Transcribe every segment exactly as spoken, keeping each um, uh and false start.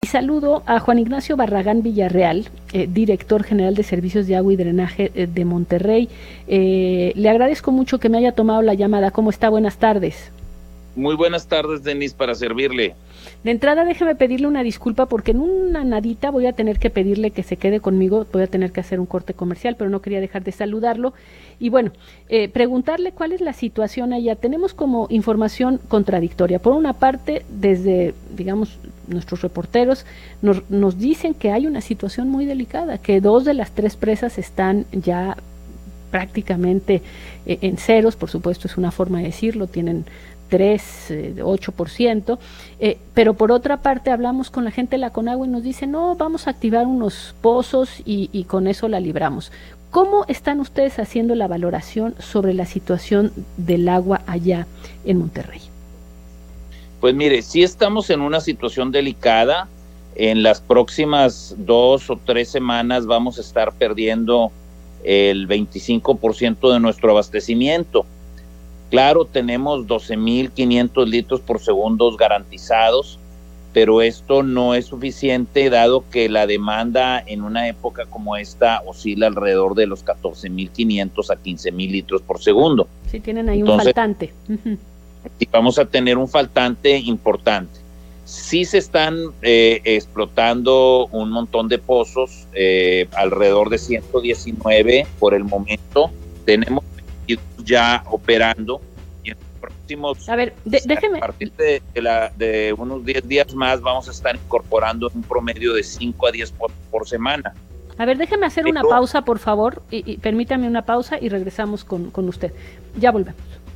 saludo a Juan Ignacio Barragán Villarreal, eh, director general de Servicios de Agua y Drenaje eh, de Monterrey. Eh, le agradezco mucho que me haya tomado la llamada. ¿Cómo está? Buenas tardes. Muy buenas tardes, Denise, para servirle. De entrada, déjeme pedirle una disculpa porque en una nadita voy a tener que pedirle que se quede conmigo, voy a tener que hacer un corte comercial, pero no quería dejar de saludarlo. Y bueno, eh, preguntarle cuál es la situación allá. Tenemos como información contradictoria. Por una parte, desde, digamos, nuestros reporteros nos, nos dicen que hay una situación muy delicada, que dos de las tres presas están ya prácticamente eh, en ceros, por supuesto es una forma de decirlo, tienen tres, ocho por ciento, eh, pero por otra parte hablamos con la gente de la Conagua y nos dice, no, vamos a activar unos pozos y, y con eso la libramos. ¿Cómo están ustedes haciendo la valoración sobre la situación del agua allá en Monterrey? Pues mire, sí estamos en una situación delicada. En las próximas dos o tres semanas vamos a estar perdiendo el veinticinco por ciento de nuestro abastecimiento. Claro, tenemos doce mil quinientos litros por segundo garantizados, pero esto no es suficiente dado que la demanda en una época como esta oscila alrededor de los catorce mil quinientos a quince mil litros por segundo. Sí, tienen ahí Entonces, un faltante. Uh-huh. Vamos a tener un faltante importante. Sí se están eh, explotando un montón de pozos, eh, alrededor de ciento diecinueve por el momento. Tenemos ya operando y en los próximos a ver, de, déjeme a partir de, de, la, de unos diez días más vamos a estar incorporando un promedio de cinco a diez por, por semana. A ver, déjeme hacer Pero, una pausa, por favor, y, y permítame una pausa y regresamos con, con usted. Ya volvemos.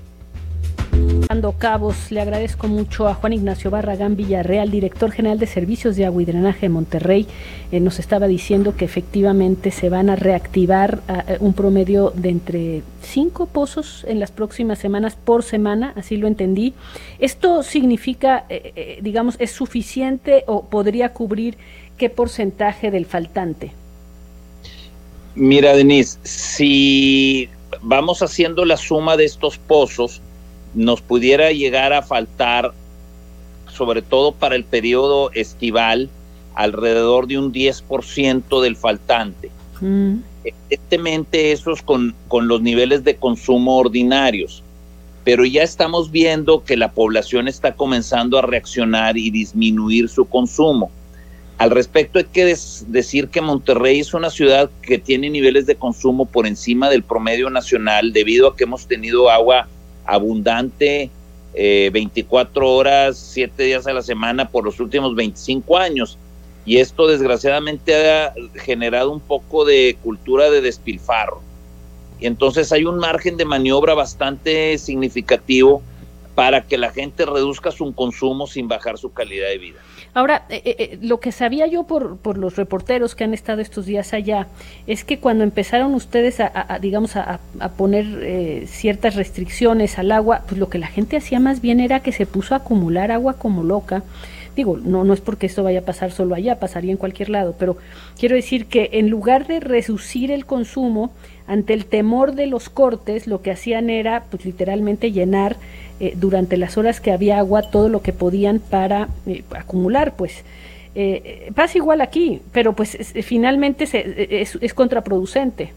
Dando cabos, le agradezco mucho a Juan Ignacio Barragán Villarreal, director general de Servicios de Agua y Drenaje de Monterrey. Eh, nos estaba diciendo que efectivamente se van a reactivar uh, un promedio de entre cinco pozos en las próximas semanas por semana, así lo entendí. ¿Esto significa, eh, eh, digamos, es suficiente o podría cubrir qué porcentaje del faltante? Mira, Denise, si vamos haciendo la suma de estos pozos, nos pudiera llegar a faltar, sobre todo para el periodo estival, alrededor de un diez por ciento del faltante. Mm. Evidentemente eso es con, con los niveles de consumo ordinarios, pero ya estamos viendo que la población está comenzando a reaccionar y disminuir su consumo. Al respecto hay que des, decir que Monterrey es una ciudad que tiene niveles de consumo por encima del promedio nacional debido a que hemos tenido agua abundante eh, veinticuatro horas, siete días a la semana por los últimos veinticinco años, y esto desgraciadamente ha generado un poco de cultura de despilfarro, y entonces hay un margen de maniobra bastante significativo para que la gente reduzca su consumo sin bajar su calidad de vida. Ahora, eh, eh, lo que sabía yo por, por los reporteros que han estado estos días allá, es que cuando empezaron ustedes a, a, a digamos, a, a poner eh, ciertas restricciones al agua, pues lo que la gente hacía más bien era que se puso a acumular agua como loca. Digo, no, no es porque esto vaya a pasar solo allá, pasaría en cualquier lado, pero quiero decir que en lugar de reducir el consumo, ante el temor de los cortes, lo que hacían era, pues literalmente llenar eh, durante las horas que había agua todo lo que podían para eh, acumular, pues. Eh, pasa igual aquí, pero pues es, finalmente se, es, es contraproducente.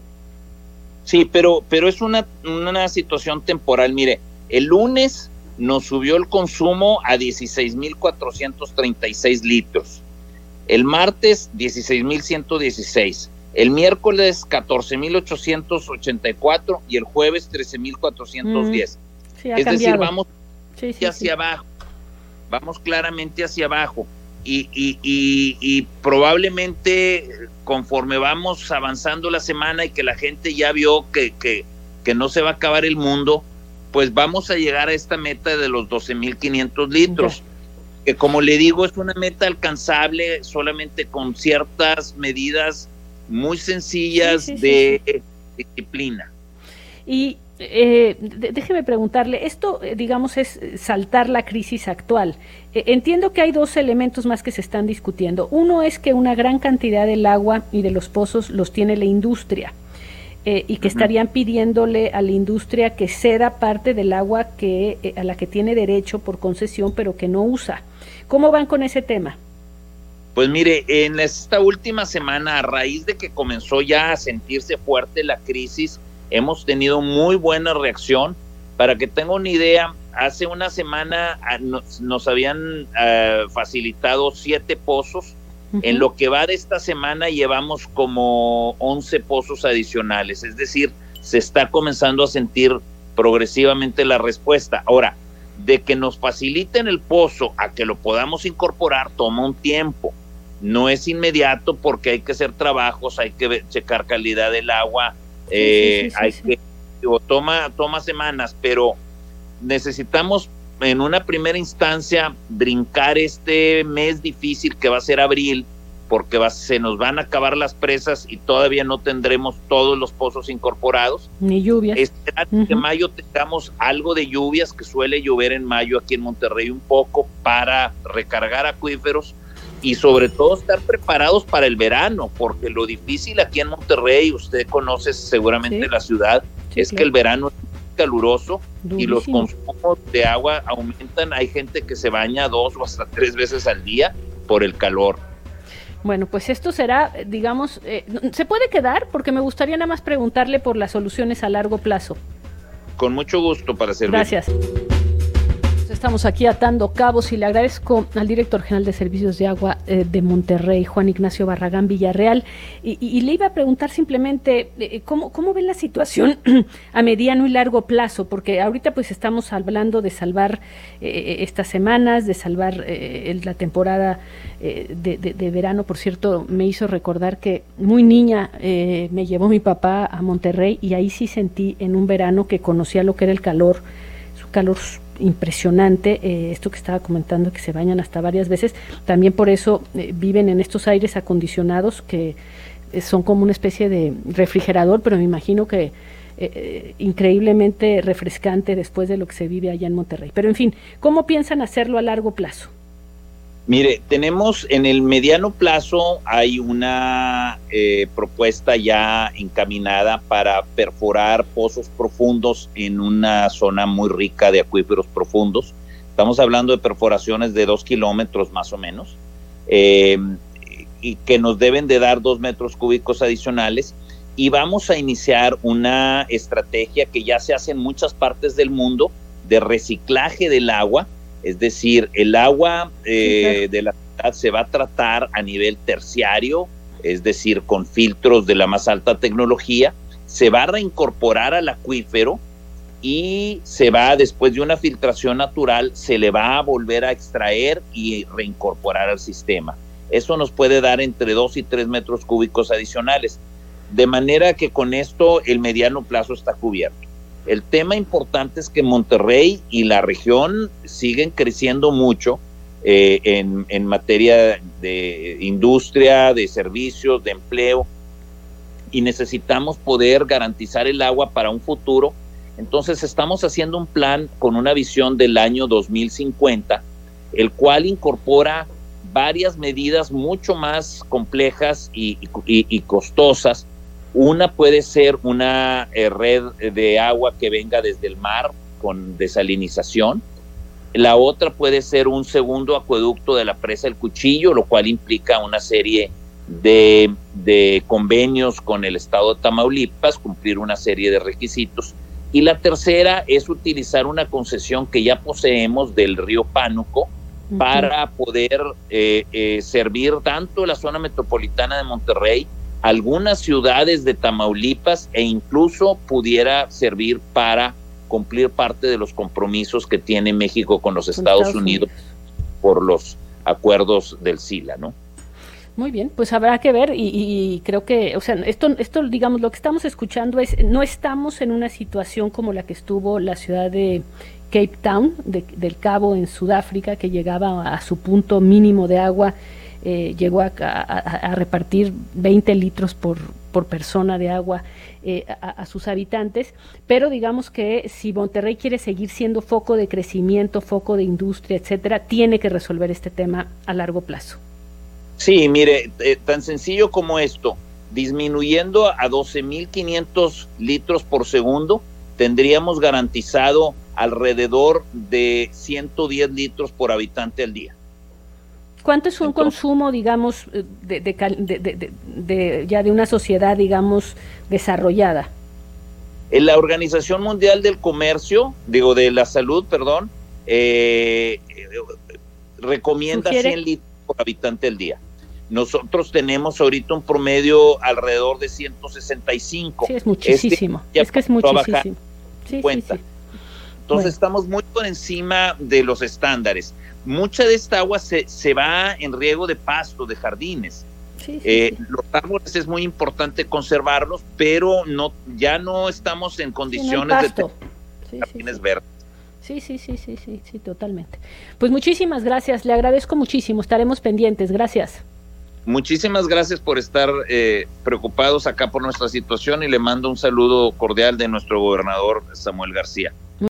Sí, pero, pero es una, una situación temporal. Mire, el lunes nos subió el consumo a dieciséis mil cuatrocientos treinta y seis litros. El martes, dieciséis mil ciento dieciséis. El miércoles, catorce mil ochocientos ochenta y cuatro y el jueves, trece mil cuatrocientos diez. Mm, sí, es cambiado. decir, vamos sí, sí, hacia sí. abajo. Vamos claramente hacia abajo. Y, y, y, y probablemente conforme vamos avanzando la semana y que la gente ya vio que, que, que no se va a acabar el mundo, pues vamos a llegar a esta meta de los doce mil quinientos litros, ya. Que como le digo es una meta alcanzable solamente con ciertas medidas muy sencillas sí, sí, de sí, sí. disciplina. Y eh, déjeme preguntarle, esto eh, digamos es saltar la crisis actual. Eh, entiendo que hay dos elementos más que se están discutiendo. Uno es que una gran cantidad del agua y de los pozos los tiene la industria. Eh, y que uh-huh. estarían pidiéndole a la industria que ceda parte del agua que eh, a la que tiene derecho por concesión, pero que no usa. ¿Cómo van con ese tema? Pues mire, en esta última semana, a raíz de que comenzó ya a sentirse fuerte la crisis, hemos tenido muy buena reacción. Para que tenga una idea, hace una semana nos, nos habían uh, facilitado siete pozos. Uh-huh. En lo que va de esta semana llevamos como once pozos adicionales. Es decir, se está comenzando a sentir progresivamente la respuesta. Ahora, de que nos faciliten el pozo a que lo podamos incorporar toma un tiempo. No es inmediato porque hay que hacer trabajos, hay que checar calidad del agua, sí, eh, sí, sí, hay sí, que... Digo, toma, toma semanas, pero necesitamos en una primera instancia brincar este mes difícil que va a ser abril, porque va, se nos van a acabar las presas y todavía no tendremos todos los pozos incorporados. Ni lluvias. Esperar uh-huh. que en mayo tengamos algo de lluvias, que suele llover en mayo aquí en Monterrey un poco, para recargar acuíferos y sobre todo estar preparados para el verano, porque lo difícil aquí en Monterrey, usted conoce seguramente sí. la ciudad, sí, es claro. que el verano es caluroso. Durísimo. Y los consumos de agua aumentan. Hay gente que se baña dos o hasta tres veces al día por el calor. Bueno, pues esto será, digamos, eh, ¿se puede quedar? Porque me gustaría nada más preguntarle por las soluciones a largo plazo. Con mucho gusto para servir. Gracias. Estamos aquí atando cabos y le agradezco al director general de Servicios de Agua eh, de Monterrey, Juan Ignacio Barragán Villarreal, y, y, y le iba a preguntar simplemente eh, ¿cómo, cómo ven la situación a mediano y largo plazo? Porque ahorita pues estamos hablando de salvar eh, estas semanas, de salvar eh, la temporada eh, de, de, de verano. Por cierto, me hizo recordar que muy niña eh, me llevó mi papá a Monterrey y ahí sí sentí en un verano que conocía lo que era el calor, su calor impresionante, eh, esto que estaba comentando, que se bañan hasta varias veces, también por eso eh, viven en estos aires acondicionados que eh, son como una especie de refrigerador, pero me imagino que eh, increíblemente refrescante después de lo que se vive allá en Monterrey. Pero en fin, ¿cómo piensan hacerlo a largo plazo? Mire, tenemos en el mediano plazo, hay una eh, propuesta ya encaminada para perforar pozos profundos en una zona muy rica de acuíferos profundos. Estamos hablando de perforaciones de dos kilómetros más o menos, eh, y que nos deben de dar dos metros cúbicos adicionales. Y vamos a iniciar una estrategia que ya se hace en muchas partes del mundo de reciclaje del agua. Es decir, el agua eh, sí, claro. de la ciudad se va a tratar a nivel terciario, es decir, con filtros de la más alta tecnología, se va a reincorporar al acuífero y se va, después de una filtración natural, se le va a volver a extraer y reincorporar al sistema. Eso nos puede dar entre dos y tres metros cúbicos adicionales, de manera que con esto el mediano plazo está cubierto. El tema importante es que Monterrey y la región siguen creciendo mucho eh, en, en materia de industria, de servicios, de empleo, y necesitamos poder garantizar el agua para un futuro. Entonces estamos haciendo un plan con una visión del año dos mil cincuenta, el cual incorpora varias medidas mucho más complejas y, y, y costosas. Una puede ser una eh, red de agua que venga desde el mar con desalinización. La otra puede ser un segundo acueducto de la presa El Cuchillo, lo cual implica una serie de, de convenios con el estado de Tamaulipas, cumplir una serie de requisitos. Y la tercera es utilizar una concesión que ya poseemos del río Pánuco uh-huh. para poder eh, eh, servir tanto la zona metropolitana de Monterrey, algunas ciudades de Tamaulipas, e incluso pudiera servir para cumplir parte de los compromisos que tiene México con los Estados, Estados Unidos, Unidos por los acuerdos del SILA, ¿no? Muy bien, pues habrá que ver y, y creo que, o sea, esto, esto, digamos, lo que estamos escuchando es, no estamos en una situación como la que estuvo la ciudad de Cape Town, de, del Cabo en Sudáfrica, que llegaba a su punto mínimo de agua. Eh, llegó a, a, a repartir veinte litros por, por persona de agua eh, a, a sus habitantes, pero digamos que si Monterrey quiere seguir siendo foco de crecimiento, foco de industria, etcétera, tiene que resolver este tema a largo plazo. Sí, mire, eh, tan sencillo como esto, disminuyendo a doce mil quinientos litros por segundo, tendríamos garantizado alrededor de ciento diez litros por habitante al día. ¿Cuánto es un Entonces, consumo, digamos, de, de, de, de, de, ya de una sociedad, digamos, desarrollada? En la Organización Mundial del Comercio, digo, de la Salud, perdón, eh, recomienda ¿Sugiere? cien litros por habitante al día. Nosotros tenemos ahorita un promedio alrededor de ciento sesenta y cinco. Sí, es muchísimo. Este es que es muchísimo. Sí, sí, sí. Entonces bueno. estamos muy por encima de los estándares. Mucha de esta agua se, se va en riego de pasto, de jardines. Sí, sí, eh, sí. Los árboles es muy importante conservarlos, pero no, ya no estamos en condiciones sí, no de tener sí, jardines sí, sí. verdes. Sí, sí, sí, sí, sí, sí, totalmente. Pues muchísimas gracias, le agradezco muchísimo, estaremos pendientes, gracias. Muchísimas gracias por estar eh, preocupados acá por nuestra situación y le mando un saludo cordial de nuestro gobernador Samuel García.